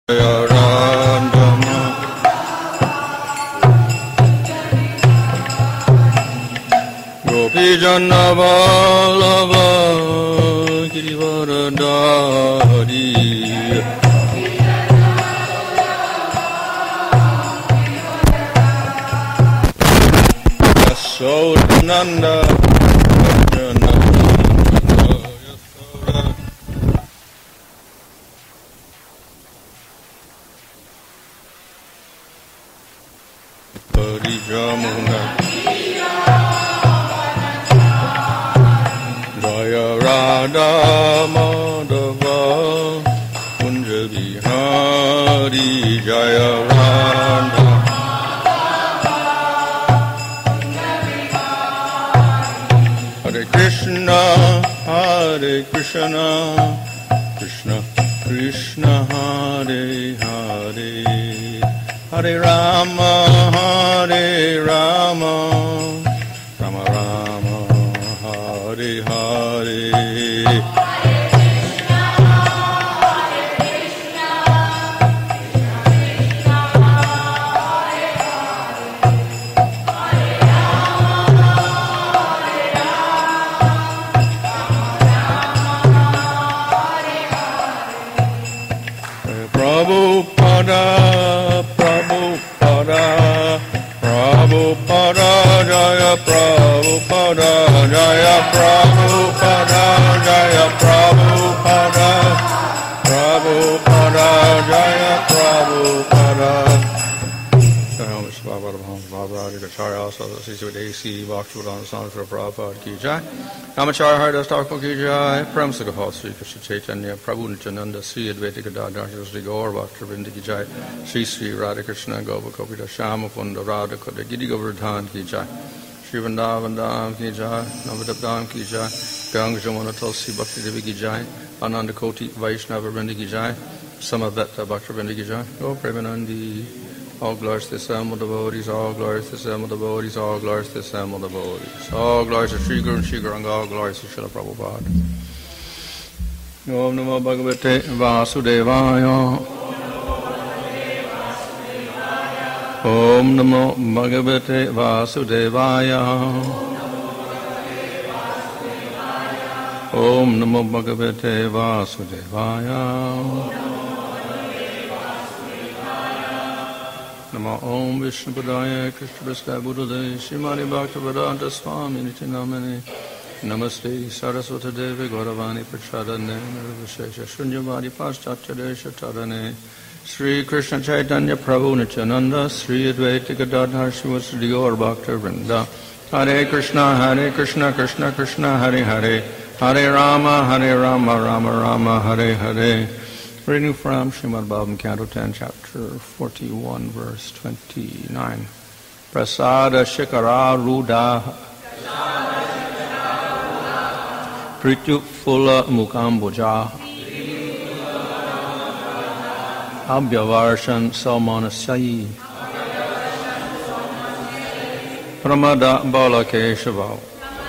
Randama Gopijana Vallabha Girivaradari Yasodananda Jamuna Jaya Radha Madhava Kunja Bihari Jaya Radha Hare Krishna Krishna Krishna Hare Hare Hare Rama, Rama Rama, Hare Hare. Prabhupada, Jaya Prabhupada, Jaya Prabhupada, Jaya Prabhupada, Prabhupada, Jaya Prabhupada. Namacharya also with AC Bhaktivedanta Swami Prabhupada ki jai. Namacharya Haridas Thakur ki jai. Prem Sugha Sri Krishna Chaitanya Prabhu Nityananda Sri Advaita Gadadhar Sri Gaur Bhaktivinoda ki jai. Sri Sri Radha Krishna Gopa Kopita Shama Kunda Radha Koda Giri Govardhan ki jai. Sri Vrindavan Dham ki jai. Navadip Dham ki jai. Ganga Jamuna Tulsi Bhakti Devi ki jai. Ananda Koti Vaishnava Vrinda ki jai. Samaveta Bhaktivinoda ki jai. Go Premanandi. All glories to the assembled devotees, all glories to the assembled devotees, all glories to the assembled devotees. All glories to Sri Guru and Sri Gauranga, all glories to Srila Prabhupada. Om Namo Bhagavate Vasudevaya. Om Namo Bhagavate Vasudevaya. Om Namo Bhagavate Vasudevaya. Namo Om Vishnu Padaya Krishna Prasthaya Buddhade Srimati Bhaktivedanta Swami Niti Namane Namaste Saraswata Devi Gauravani Prachadane Nirvishesha Shunyavadi Paschatya Desha Tadane Sri Krishna Chaitanya Prabhu Nityananda Sri Advaita Gadadhar Srivasadi Gaur Bhakta Vrinda Hare Krishna Krishna Krishna Hare Hare Hare Rama Rama Rama Hare Hare. Reading from Srimad Bhagavatam, Canto 10, Chapter 41, verse 29. Prasada Shikara Ruda Prityu Phula Mukambuja Abhyavarshan Salmanasyayi Pramada Balakeshava.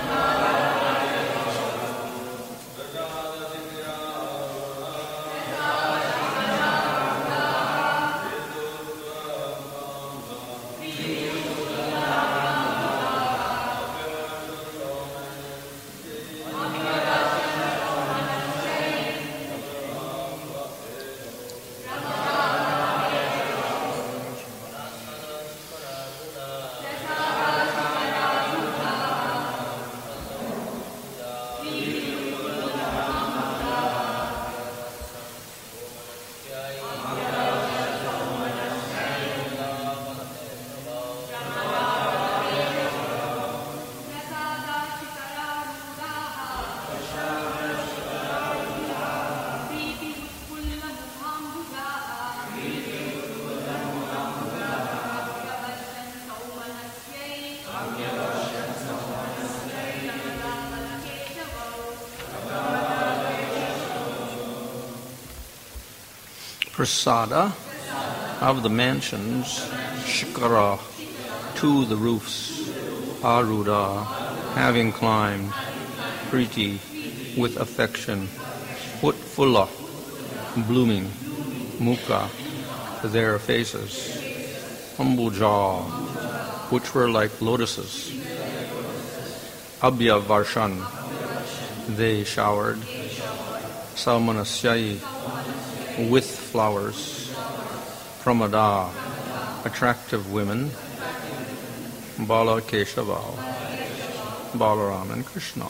Prasada of the mansions, Shikara, to the roofs, Aruda, having climbed, Priti, with affection, Utfulla, blooming, Mukha, their faces, humble jaw, which were like lotuses. Abhya Varshan, they showered. Salmanasyai, with flowers. Pramada, attractive women. Bala Keshava, Balaram and Krishna.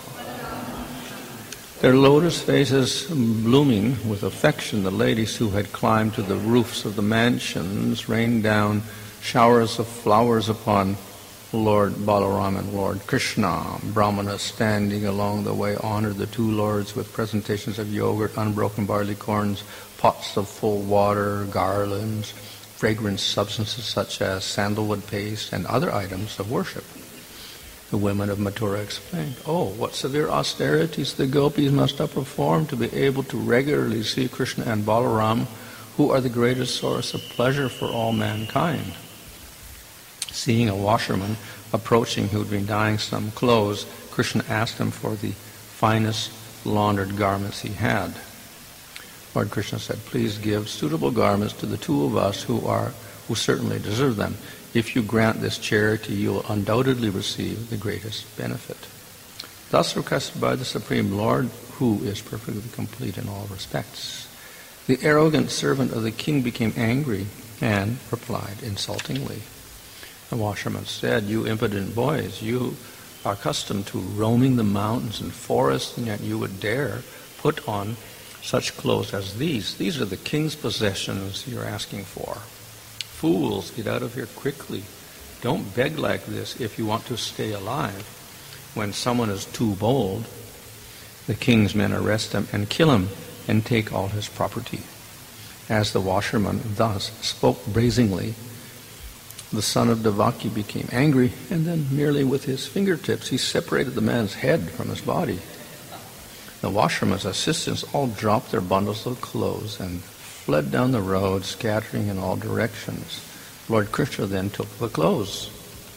Their lotus faces blooming with affection, the ladies who had climbed to the roofs of the mansions rained down showers of flowers upon Lord Balaram and Lord Krishna. Brahmanas standing along the way honored the two lords with presentations of yogurt, unbroken barley corns, pots of full water, garlands, fragrant substances such as sandalwood paste, and other items of worship. The women of Mathura explained, "Oh, what severe austerities the gopis must have performed to be able to regularly see Krishna and Balaram, who are the greatest source of pleasure for all mankind." Seeing a washerman approaching who had been dyeing some clothes, Krishna asked him for the finest laundered garments he had. Lord Krishna said, "Please give suitable garments to the two of us who certainly deserve them. If you grant this charity, you will undoubtedly receive the greatest benefit." Thus requested by the Supreme Lord, who is perfectly complete in all respects. The arrogant servant of the king became angry and replied insultingly. The washerman said, "You impudent boys, you are accustomed to roaming the mountains and forests, and yet you would dare put on such clothes as these. These are the king's possessions you're asking for. Fools, get out of here quickly. Don't beg like this if you want to stay alive. When someone is too bold, the king's men arrest him and kill him and take all his property." As the washerman thus spoke brazenly, the son of Devaki became angry, and then merely with his fingertips he separated the man's head from his body. The washerman's assistants all dropped their bundles of clothes and fled down the road, scattering in all directions. Lord Krishna then took the clothes.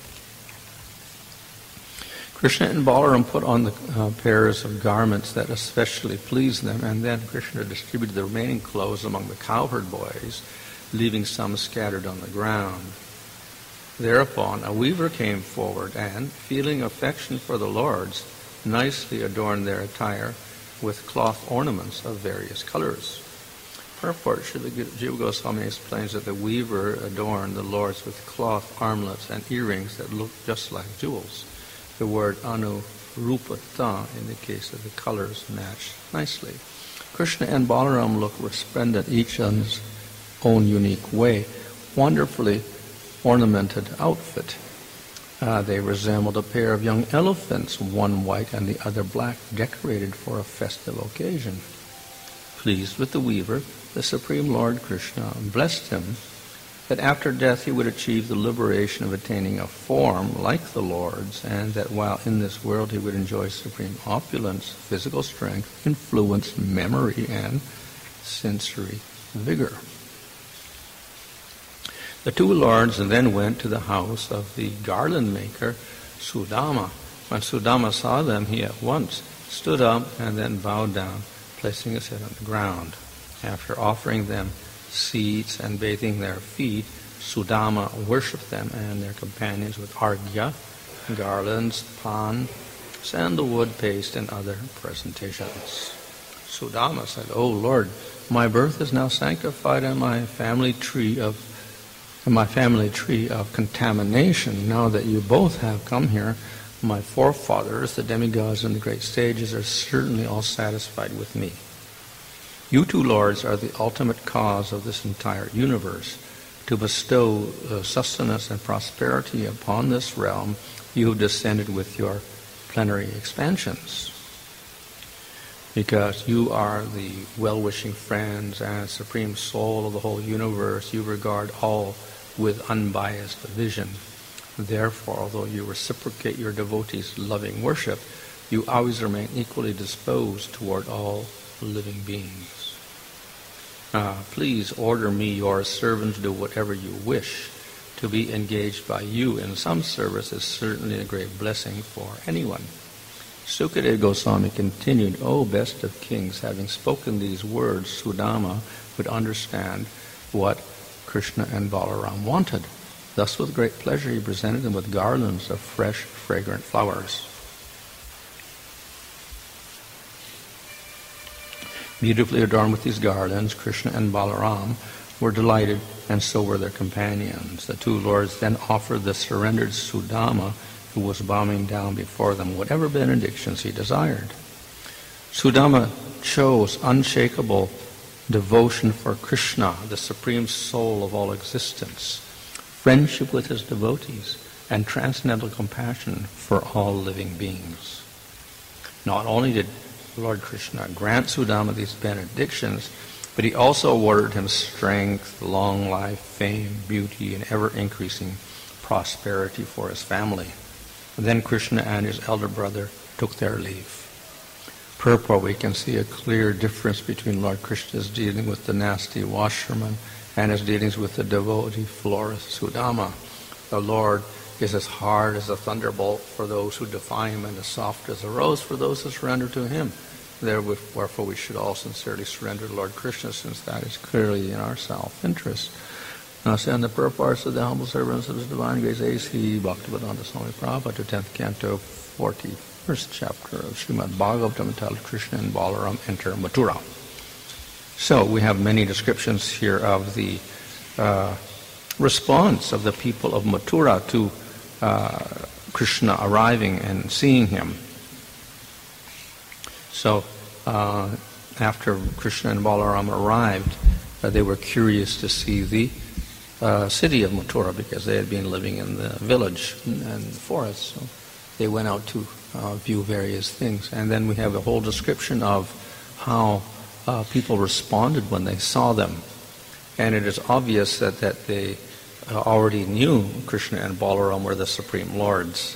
Krishna and Balaram put on the pairs of garments that especially pleased them, and then Krishna distributed the remaining clothes among the cowherd boys, leaving some scattered on the ground. Thereupon a weaver came forward and, feeling affection for the lords, nicely adorned their attire with cloth ornaments of various colors. Purport, Srila Jiva Goswami explains that the weaver adorned the lords with cloth armlets and earrings that looked just like jewels. The word anurupata indicates that the colors matched nicely. Krishna and Balaram looked resplendent, each in his own unique way, wonderfully ornamented outfit. They resembled a pair of young elephants, one white and the other black, decorated for a festive occasion. Pleased with the weaver, the Supreme Lord Krishna blessed him that after death he would achieve the liberation of attaining a form like the Lord's, and that while in this world he would enjoy supreme opulence, physical strength, influence, memory, and sensory vigor. The two lords then went to the house of the garland maker, Sudama. When Sudama saw them, he at once stood up and then bowed down, placing his head on the ground. After offering them seats and bathing their feet, Sudama worshipped them and their companions with arghya, garlands, pan, sandalwood paste, and other presentations. Sudama said, "O Lord, my birth is now sanctified and my family tree of contamination. Now that you both have come here, my forefathers, the demigods and the great sages, are certainly all satisfied with me. You two lords are the ultimate cause of this entire universe. To bestow sustenance and prosperity upon this realm, you have descended with your plenary expansions. Because you are the well-wishing friends and supreme soul of the whole universe, you regard all with unbiased vision. Therefore, although you reciprocate your devotees' loving worship, you always remain equally disposed toward all living beings. Please order me, your servant, to do whatever you wish. To be engaged by you in some service is certainly a great blessing for anyone." Sukadeva Goswami continued, "O best of kings, having spoken these words, Sudama would understand what Krishna and Balaram wanted. Thus with great pleasure he presented them with garlands of fresh, fragrant flowers. Beautifully adorned with these garlands, Krishna and Balaram were delighted, and so were their companions. The two lords then offered the surrendered Sudama, who was bowing down before them, whatever benedictions he desired. Sudama chose unshakable devotion for Krishna, the supreme soul of all existence, friendship with his devotees, and transcendental compassion for all living beings. Not only did Lord Krishna grant Sudama these benedictions, but he also awarded him strength, long life, fame, beauty, and ever-increasing prosperity for his family. And then Krishna and his elder brother took their leave. Purport, we can see a clear difference between Lord Krishna's dealing with the nasty washerman and his dealings with the devotee florist Sudama. The Lord is as hard as a thunderbolt for those who defy him, and as soft as a rose for those who surrender to him. Wherefore we should all sincerely surrender to Lord Krishna, since that is clearly in our self-interest. Now send the purports of the humble servants of His Divine Grace A.C. Bhaktivedanta Swami Prabhupada to 10th Canto, 41st chapter of Srimad Bhagavatam, entitled Krishna and Balaram Enter Mathura. So we have many descriptions here of the response of the people of Mathura to Krishna arriving and seeing him. So after Krishna and Balaram arrived, they were curious to see the city of Mathura, because they had been living in the village and the forest. So they went out to view various things. And then we have a whole description of how people responded when they saw them. And it is obvious that they already knew Krishna and Balaram were the Supreme Lords.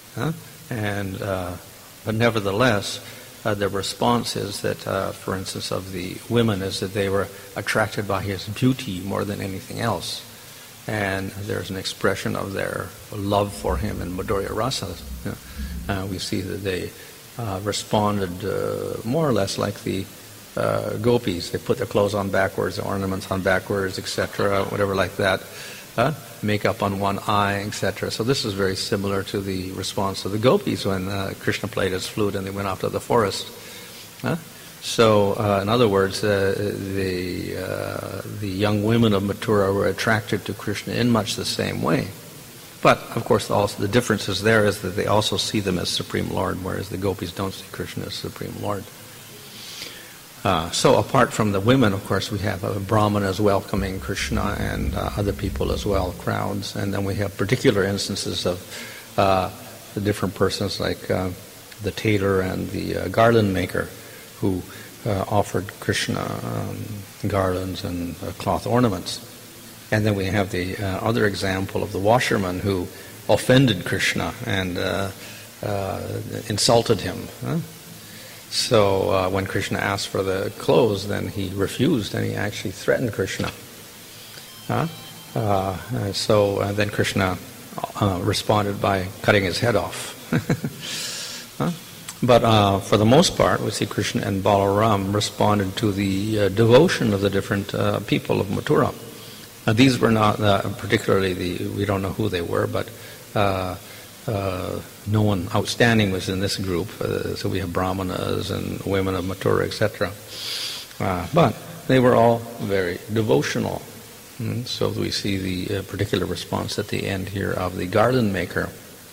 But nevertheless, the response is that, for instance, of the women, is that they were attracted by his beauty more than anything else. And there's an expression of their love for him in Madhurya Rasa. We see that they responded more or less like the gopis. They put their clothes on backwards, their ornaments on backwards, etc., whatever like that. Makeup on one eye, etc. So this is very similar to the response of the gopis when Krishna played his flute and they went off to the forest. So, in other words, the young women of Mathura were attracted to Krishna in much the same way. But, of course, also the difference is there is that they also see them as Supreme Lord, whereas the gopis don't see Krishna as Supreme Lord. So apart from the women, of course, we have brahmanas welcoming Krishna and other people as well, crowds. And then we have particular instances of the different persons like the tailor and the garland maker who offered Krishna garlands and cloth ornaments. And then we have the other example of the washerman who offended Krishna and insulted him. So when Krishna asked for the clothes, then he refused, and he actually threatened Krishna. So then Krishna responded by cutting his head off. But for the most part, we see Krishna and Balaram responded to the devotion of the different people of Mathura. These were not particularly we don't know who they were, but no one outstanding was in this group. So we have brahmanas and women of Mathura, etc. But they were all very devotional. So we see the particular response at the end here of the garland maker.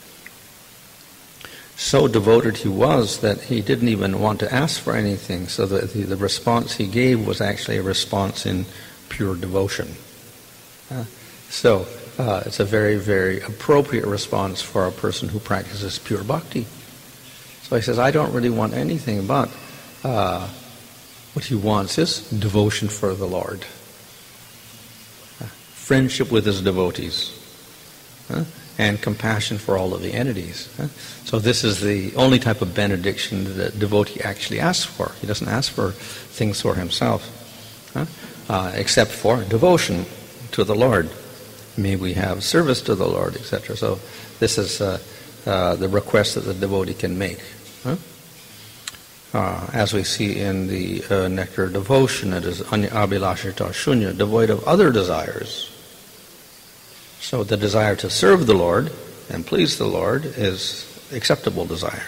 So devoted he was that he didn't even want to ask for anything. So the response he gave was actually a response in pure devotion. So it's a very, very appropriate response for a person who practices pure bhakti. So he says, I don't really want anything, but what he wants is devotion for the Lord. Friendship with his devotees. And compassion for all of the entities. So this is the only type of benediction that a devotee actually asks for. He doesn't ask for things for himself, except for devotion to the Lord. May we have service to the Lord, etc. So this is the request that the devotee can make. as we see in the Nectar devotion, it is anya abhilashita shunya, devoid of other desires. So the desire to serve the Lord and please the Lord is acceptable desire.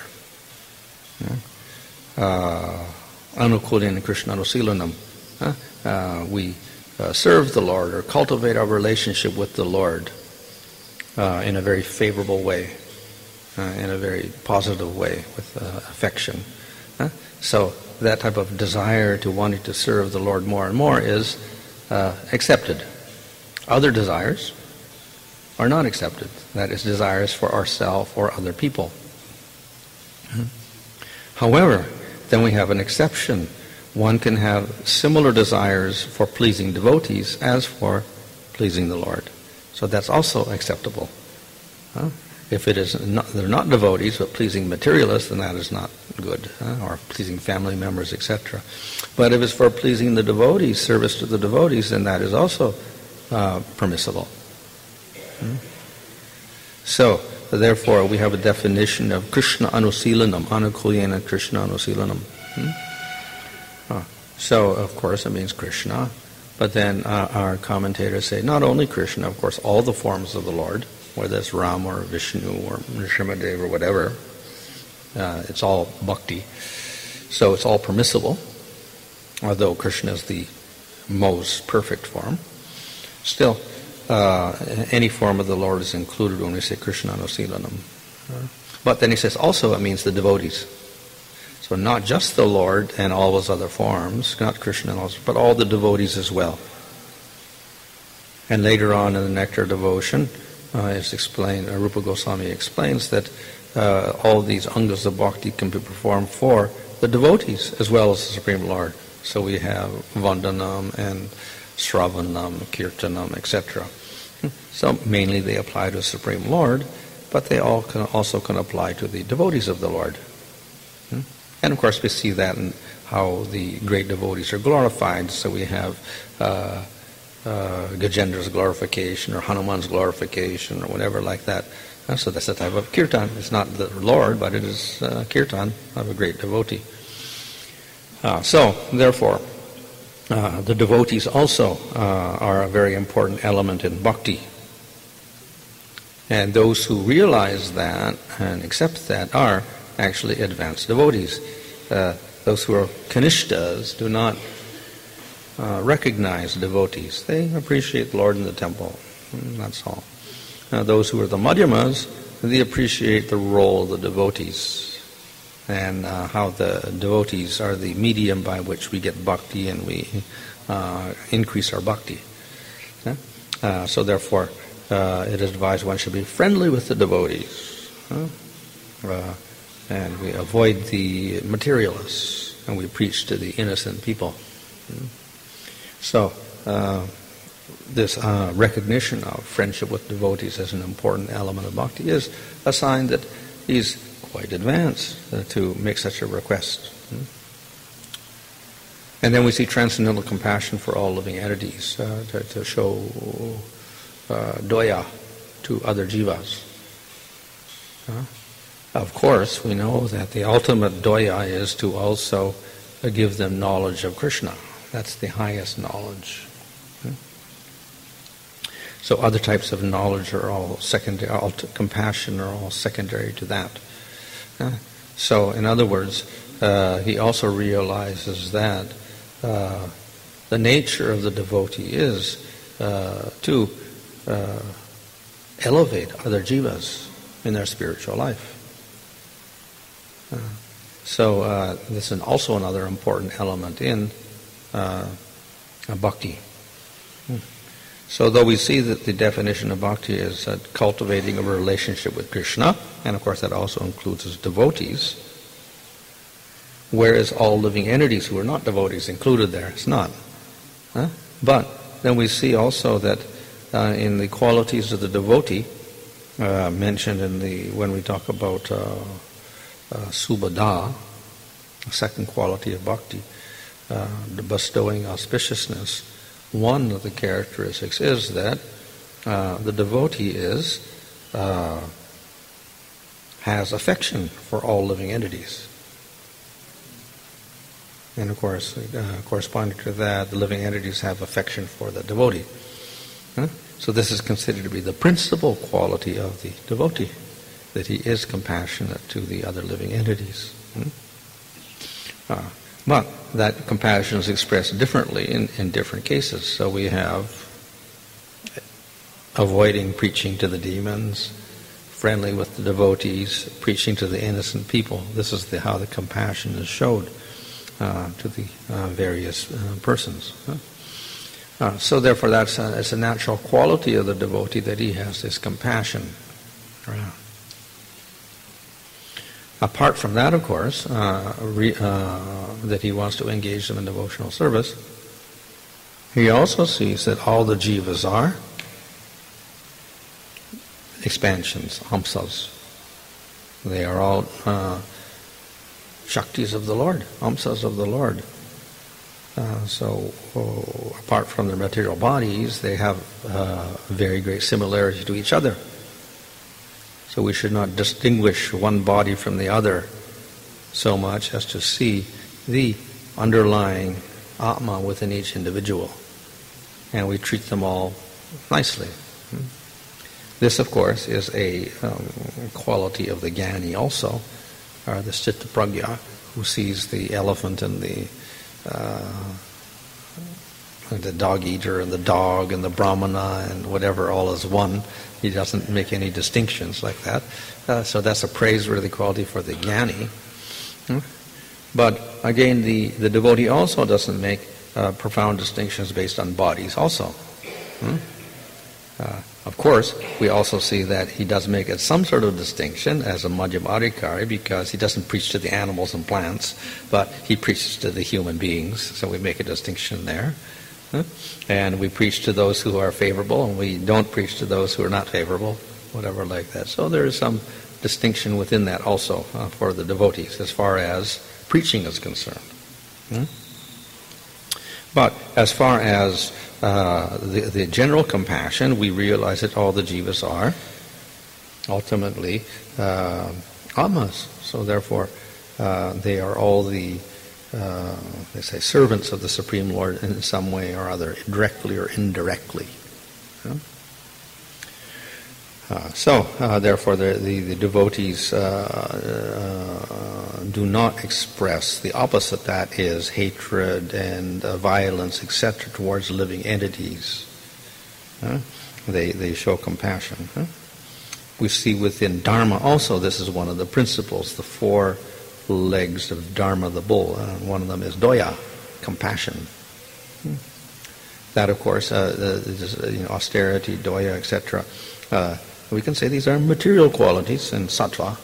Anukulina Krishna Anusilanam. We serve the Lord or cultivate our relationship with the Lord in a very favorable way, in a very positive way, with affection. So that type of desire to wanting to serve the Lord more and more is accepted. Other desires are not accepted. That is, desires for ourselves or other people. However, then we have an exception. One can have similar desires for pleasing devotees as for pleasing the Lord. So that's also acceptable. If it is they're not devotees but pleasing materialists, then that is not good, or pleasing family members, etc. But if it's for pleasing the devotees, service to the devotees, then that is also permissible. So, therefore, we have a definition of Krishna Anusilanam, Anukulyena Krishna Anusilanam. So, of course, it means Krishna. But then our commentators say not only Krishna, of course, all the forms of the Lord, whether it's Ram or Vishnu or Nrsimhadev or whatever, it's all bhakti. So it's all permissible, although Krishna is the most perfect form. Still, any form of the Lord is included when we say Krishna Anusilanam. But then he says also it means the devotees. So not just the Lord and all those other forms, not Krishna and all, but all the devotees as well. And later on in the Nectar devotion, it's explained, Rupa Goswami explains that all these angas of bhakti can be performed for the devotees as well as the Supreme Lord. So we have Vandanam and Sravanam, Kirtanam, etc. So mainly they apply to the Supreme Lord, but they all also can apply to the devotees of the Lord. And of course we see that in how the great devotees are glorified. So we have Gajendra's glorification or Hanuman's glorification or whatever like that. So that's a type of kirtan. It's not the Lord, but it is kirtan of a great devotee. So therefore, the devotees also are a very important element in bhakti. And those who realize that and accept that are actually advanced devotees. Those who are kanishtas do not recognize devotees. They appreciate the Lord in the temple. That's all. Those who are the madhyamas, they appreciate the role of the devotees and how the devotees are the medium by which we get bhakti and we increase our bhakti. So therefore, it is advised one should be friendly with the devotees. And we avoid the materialists, and we preach to the innocent people. So, this recognition of friendship with devotees as an important element of bhakti is a sign that he's quite advanced to make such a request. And then we see transcendental compassion for all living entities, to show doya to other jivas. Of course, we know that the ultimate doya is to also give them knowledge of Krishna. That's the highest knowledge. So other types of knowledge are all secondary, compassion are all secondary to that. So in other words, he also realizes that the nature of the devotee is to elevate other jivas in their spiritual life. So this is also another important element in bhakti. So though we see that the definition of bhakti is cultivating a relationship with Krishna, and of course that also includes his devotees, whereas all living entities who are not devotees included there, it's not. But then we see also that in the qualities of the devotee, mentioned in when we talk about subhada, the second quality of bhakti, the bestowing auspiciousness, one of the characteristics is that the devotee has affection for all living entities. And of course, corresponding to that, the living entities have affection for the devotee. So this is considered to be the principal quality of the devotee, that he is compassionate to the other living entities. But that compassion is expressed differently in different cases. So we have avoiding preaching to the demons, friendly with the devotees, preaching to the innocent people. This is how the compassion is showed to the various persons. So therefore it's a natural quality of the devotee that he has this compassion. Apart from that, of course, that he wants to engage them in devotional service, he also sees that all the jivas are expansions, amsas. They are all shaktis of the Lord, amsas of the Lord. So apart from their material bodies, they have very great similarity to each other. So we should not distinguish one body from the other so much as to see the underlying Atma within each individual. And we treat them all nicely. This, of course, is a quality of the Jnani also, or the Citta Prajna, who sees the elephant and the dog eater and the dog and the Brahmana and whatever all is one. He doesn't make any distinctions like that. So that's a praiseworthy quality for the Jnani. But again, the devotee also doesn't make profound distinctions based on bodies also. Of course, we also see that he does make some sort of distinction as a Madhyamadhikari, because he doesn't preach to the animals and plants, but he preaches to the human beings, so we make a distinction there. And we preach to those who are favorable, and we don't preach to those who are not favorable, whatever like that. So there is some distinction within that also for the devotees as far as preaching is concerned. But as far as the general compassion, we realize that all the jivas are ultimately Atmas. So therefore, they are all the they say servants of the Supreme Lord in some way or other, directly or indirectly. Therefore, the devotees do not express the opposite, that is, hatred and violence, etc., towards living entities. They show compassion. We see within Dharma also, this is one of the principles, the 4 legs of Dharma, the bull. One of them is Doya, compassion. That, of course, austerity, Doya, etc., we can say these are material qualities in sattva,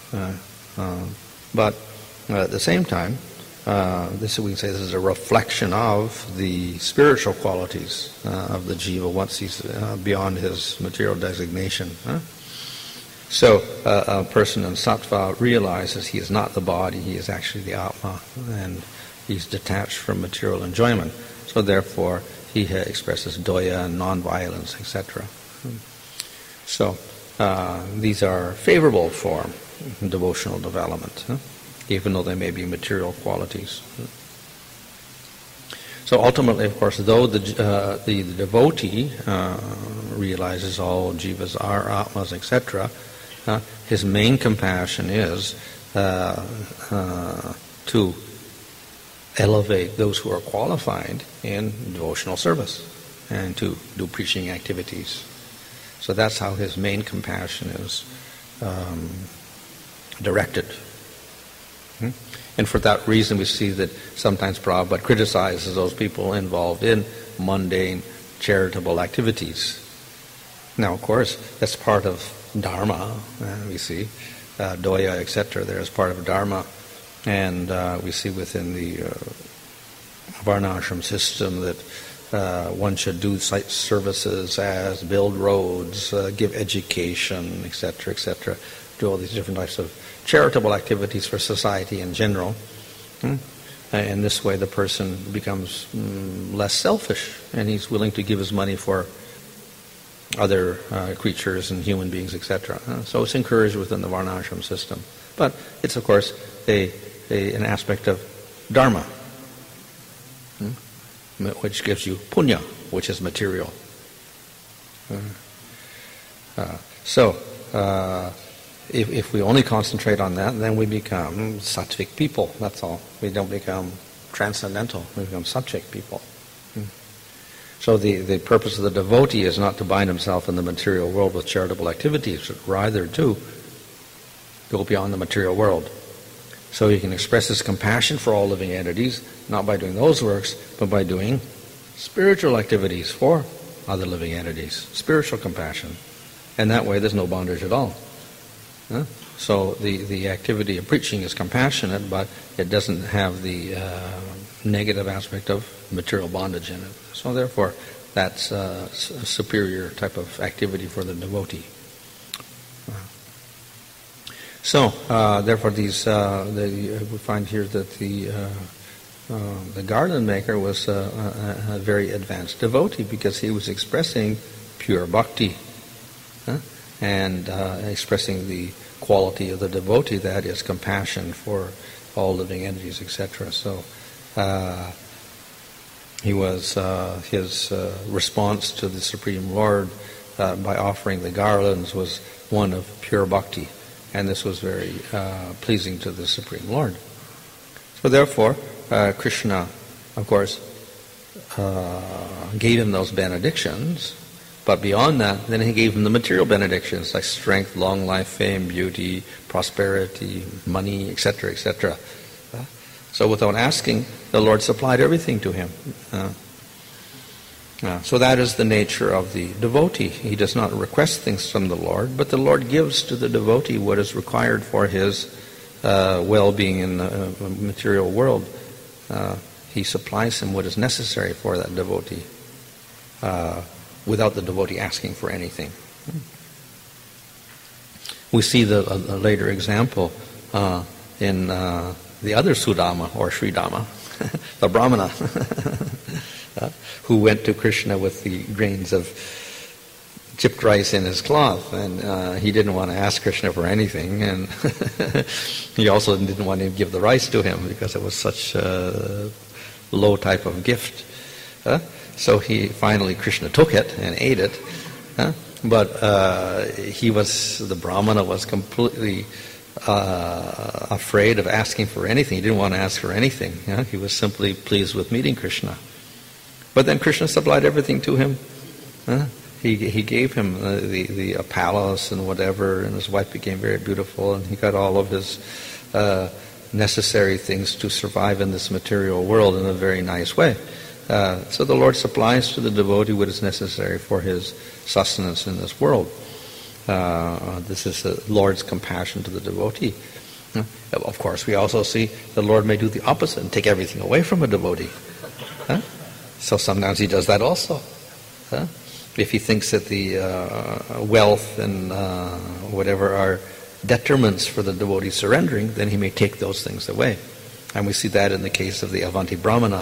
but at the same time, we can say this is a reflection of the spiritual qualities of the jiva once he's beyond his material designation. So a person in sattva realizes he is not the body, he is actually the Atma, and he's detached from material enjoyment. So therefore, he expresses doya and non-violence, etc. So these are favorable for devotional development, even though they may be material qualities. So ultimately, of course, though the devotee realizes all jivas are Atmas, etc., his main compassion is to elevate those who are qualified in devotional service and to do preaching activities. So that's how his main compassion is directed. And for that reason we see that sometimes Prabhupada criticizes those people involved in mundane charitable activities. Now, of course, that's part of Dharma, we see. Doya, etc., there is part of Dharma. And we see within the Varnashram system that one should do site services as build roads, give education, etc., etc., do all these different types of charitable activities for society in general. In this way the person becomes less selfish, and he's willing to give his money for other creatures and human beings, etc. So it's encouraged within the Varnashram system. But it's, of course, an aspect of Dharma. which gives you punya, which is material. If we only concentrate on that, then we become sattvic people, that's all. We don't become transcendental, we become sattvic people. So the purpose of the devotee is not to bind himself in the material world with charitable activities, but rather to go beyond the material world. So he can express his compassion for all living entities, not by doing those works, but by doing spiritual activities for other living entities, spiritual compassion. And that way there's no bondage at all. So the activity of preaching is compassionate, but it doesn't have the negative aspect of material bondage in it. So therefore, that's a superior type of activity for the devotee. Therefore, we find here that the garland maker was a very advanced devotee because he was expressing pure bhakti and expressing the quality of the devotee, that is compassion for all living entities, etc. So his response to the Supreme Lord by offering the garlands was one of pure bhakti, and this was very pleasing to the Supreme Lord. So therefore, Krishna, of course, gave him those benedictions, but beyond that, then he gave him the material benedictions like strength, long life, fame, beauty, prosperity, money, etc., etc. So without asking, the Lord supplied everything to him. So that is the nature of the devotee. He does not request things from the Lord, but the Lord gives to the devotee what is required for his well-being in the material world. He supplies him what is necessary for that devotee without the devotee asking for anything. We see the later example in the other Sudama, or Sridama, the Brahmana, who went to Krishna with the grains of chipped rice in his cloth, and he didn't want to ask Krishna for anything, and he also didn't want to give the rice to him because it was such a low type of gift. So Krishna took it and ate it, but the Brahmana was completely afraid of asking for anything. He didn't want to ask for anything. He was simply pleased with meeting Krishna. But then Krishna supplied everything to him. He gave him a palace and whatever, and his wife became very beautiful, and he got all of his necessary things to survive in this material world in a very nice way. So the Lord supplies to the devotee what is necessary for his sustenance in this world. This is the Lord's compassion to the devotee. Of course, we also see the Lord may do the opposite and take everything away from a devotee. So sometimes he does that also. If he thinks that the wealth and whatever are detriments for the devotee surrendering, then he may take those things away. And we see that in the case of the Avanti Brahmana,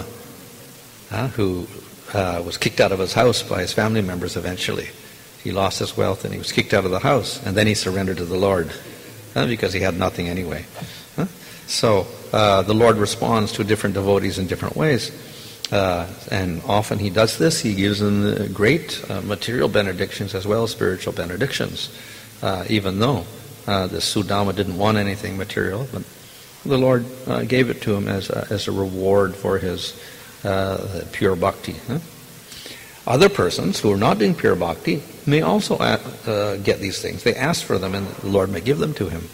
who was kicked out of his house by his family members eventually. He lost his wealth and he was kicked out of the house, and then he surrendered to the Lord because he had nothing anyway. So the Lord responds to different devotees in different ways. And often he does this. He gives them the great material benedictions as well as spiritual benedictions, even though the Sudama didn't want anything material. But the Lord gave it to him as a reward for his pure bhakti. Other persons who are not doing pure bhakti may also get these things. They ask for them, and the Lord may give them to him.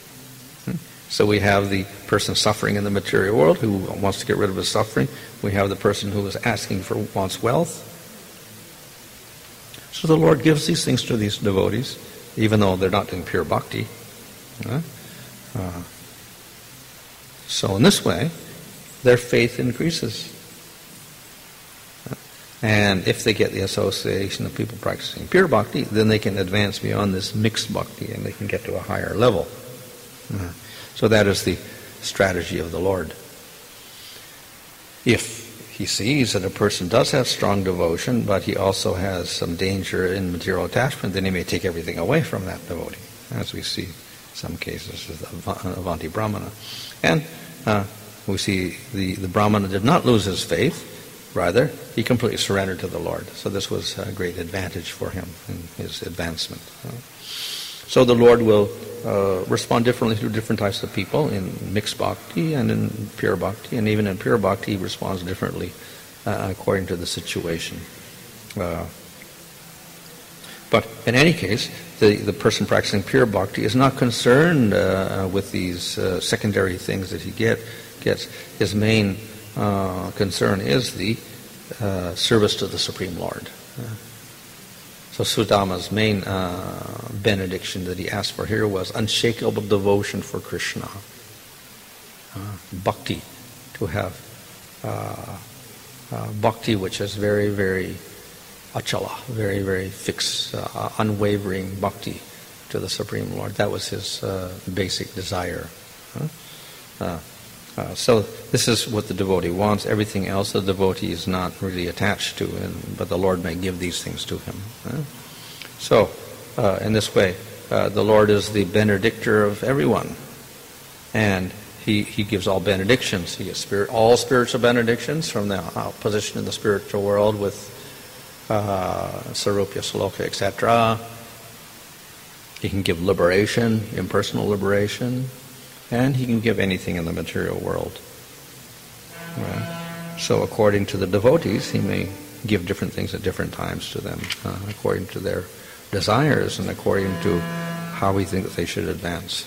So we have the person suffering in the material world who wants to get rid of his suffering. We have the person who is wants wealth. So the Lord gives these things to these devotees, even though they're not doing pure bhakti. So in this way, their faith increases. And if they get the association of people practicing pure bhakti, then they can advance beyond this mixed bhakti and they can get to a higher level. So that is the strategy of the Lord. If he sees that a person does have strong devotion, but he also has some danger in material attachment, then he may take everything away from that devotee, as we see some cases with Avanti Brahmana. And we see the Brahmana did not lose his faith, Rather, he completely surrendered to the Lord. So this was a great advantage for him in his advancement. So the Lord will respond differently to different types of people in mixed bhakti and in pure bhakti. And even in pure bhakti, he responds differently according to the situation. But in any case, the person practicing pure bhakti is not concerned with these secondary things that he gets. His main concern is the service to the Supreme Lord. So Sudama's main benediction that he asked for here was unshakable devotion for Krishna. Bhakti, to have bhakti which is very, very achala, very, very fixed, unwavering bhakti to the Supreme Lord. That was his basic desire. So this is what the devotee wants. Everything else the devotee is not really attached to, but the Lord may give these things to him. So in this way, the Lord is the benedictor of everyone. And He gives all benedictions. He gives all spiritual benedictions from the position in the spiritual world with Sarupya, Saloka, etc. He can give liberation, impersonal liberation, and he can give anything in the material world. So according to the devotees, he may give different things at different times to them, according to their desires and according to how we think that they should advance.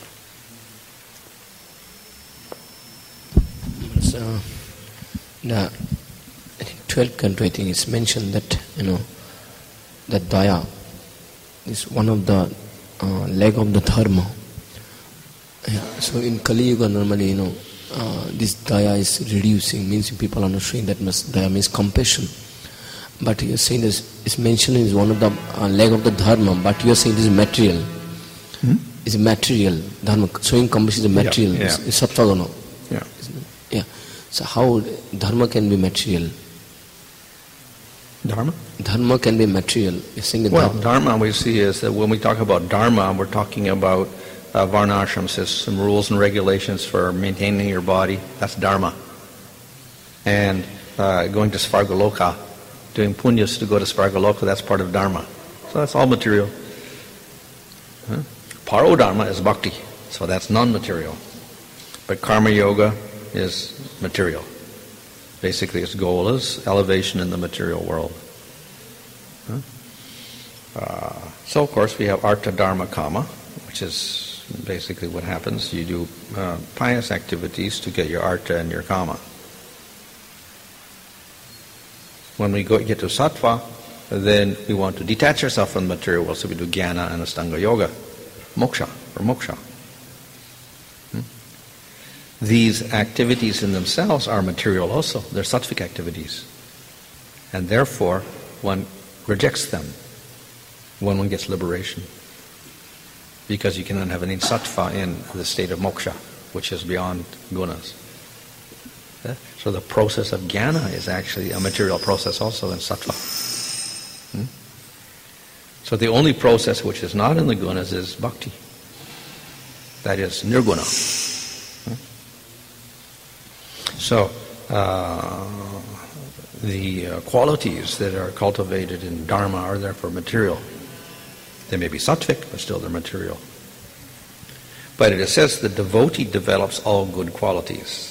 So, I think 12th canto, I think it's mentioned that, that daya is one of the leg of the dharma. Yeah. So in Kali Yuga, normally, this daya is reducing, means people are not showing that much daya means compassion. But you're saying this is mentioned as one of the leg of the dharma, but you're saying this is material. It's material. Dharma, showing compassion is material. Yeah. It's sattva-guna. Yeah. Yeah. So how dharma can be material? Dharma? Dharma can be material. You're saying that dharma we see is that when we talk about dharma, we're talking about varnashram system, rules and regulations for maintaining your body. That's dharma. And going to Svargaloka, doing punyas to go to Svargaloka, that's part of dharma. So that's all material. Paro dharma is bhakti, so that's non-material. But karma yoga is material. Basically, its goal is elevation in the material world. So, of course, we have artha dharma kama, which is basically what happens. You do pious activities to get your artha and your kama. When we get to sattva, then we want to detach ourselves from the material world, so we do jnana and astanga yoga, moksha. These activities in themselves are material also. They're sattvic activities. And therefore, one rejects them when one gets liberation. Because you cannot have any sattva in the state of moksha, which is beyond gunas. So the process of jnana is actually a material process also in sattva. So the only process which is not in the gunas is bhakti. That is nirguna. So the qualities that are cultivated in dharma are therefore material. They may be sattvic, but still they're material. But it says the devotee develops all good qualities.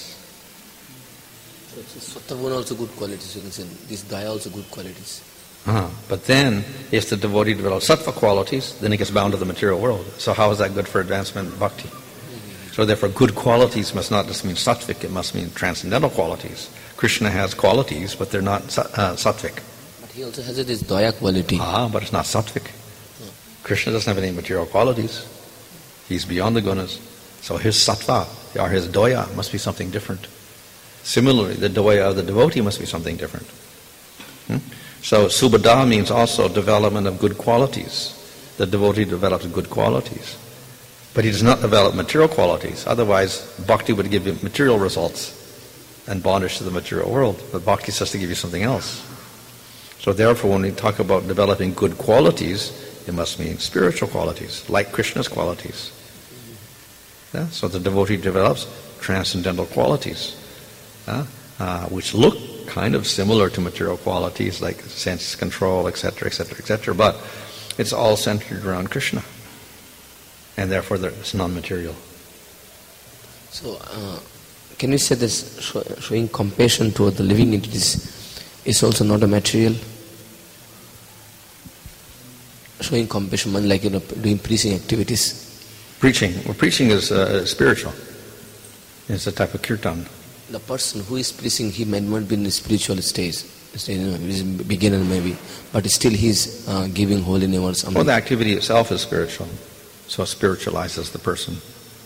So sattva also good qualities, you can say. This daya also good qualities. But then, if the devotee develops sattva qualities, then he gets bound to the material world. So how is that good for advancement in bhakti? So therefore, good qualities must not just mean sattvic, it must mean transcendental qualities. Krishna has qualities, but they're not sattvic. But he also has this daya quality. But it's not sattvic. Krishna doesn't have any material qualities. He's beyond the gunas. So his sattva, or his doya, must be something different. Similarly, the doya of the devotee must be something different. So subhada means also development of good qualities. The devotee develops good qualities. But he does not develop material qualities. Otherwise, bhakti would give you material results and bondage to the material world. But bhakti is just to give you something else. So therefore, when we talk about developing good qualities, it must mean spiritual qualities, like Krishna's qualities. So the devotee develops transcendental qualities, which look kind of similar to material qualities like sense control, etc., etc., etc., but it's all centered around Krishna, and therefore it's non-material. So, can you say this showing compassion toward the living entities is also not a material? Showing compassion, like doing preaching activities. Preaching is spiritual. It's a type of kirtan. The person who is preaching, he might not be in a spiritual stage. He's a beginner maybe, but still he's giving holy name or something. Well, the activity itself is spiritual, so it spiritualizes the person.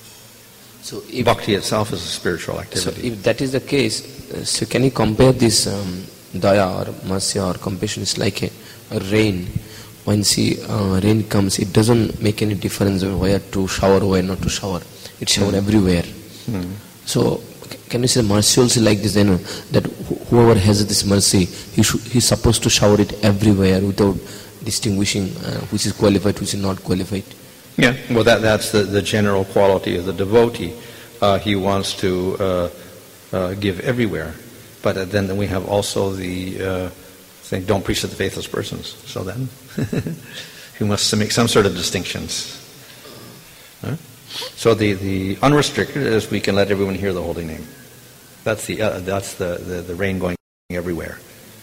So if Bhakti itself is a spiritual activity. So if that is the case, so can you compare this daya or mercy or compassion? It's like a rain. When rain comes, it doesn't make any difference where to shower or where not to shower. It showers everywhere. So can you say mercy also like this? Then that whoever has this mercy, he's supposed to shower it everywhere without distinguishing which is qualified, which is not qualified. Yeah, well, that's the general quality of the devotee. He wants to give everywhere, but then we have also the thing: don't preach to the faithless persons. So then, he must make some sort of distinctions. Huh? So the unrestricted is we can let everyone hear the holy name. That's the rain going everywhere.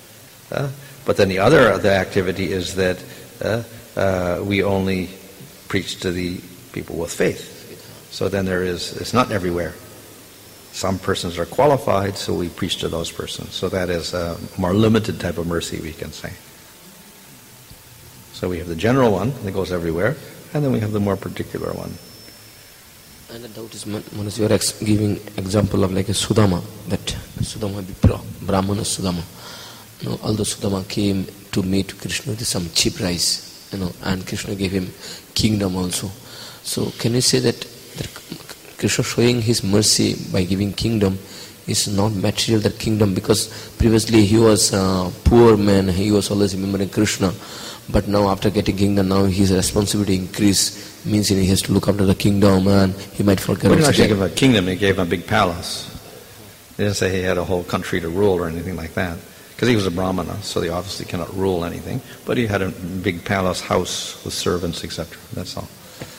But then the activity is that we only preach to the people with faith. So then it's not everywhere. Some persons are qualified, so we preach to those persons. So that is a more limited type of mercy, we can say. So we have the general one that goes everywhere, and then we have the more particular one. And the doubt is, Manas, you are giving example of like a Sudama, that Sudama Brahmana Sudama. Although Sudama came to meet Krishna with some cheap rice, and Krishna gave him kingdom also. So can you say that Krishna showing his mercy by giving kingdom is not material, that kingdom, because previously he was a poor man, he was always remembering Krishna, but now after getting kingdom, now his responsibility increase, means he has to look after the kingdom and he might forget. He didn't actually give him a kingdom, he gave him a big palace. He didn't say he had a whole country to rule or anything like that, because he was a Brahmana, so he obviously cannot rule anything, but he had a big palace house with servants, etc. That's all.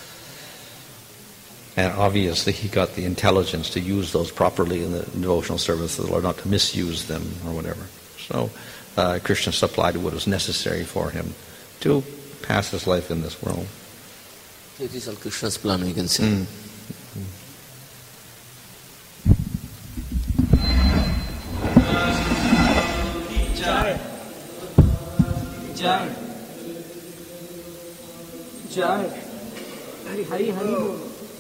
And obviously he got the intelligence to use those properly in the devotional service of the Lord, not to misuse them or whatever. So Krishna supplied what was necessary for him to pass his life in this world. It is all Krishna's plan, we can say. Jai. Jai. Jai. Hari Hari Hari.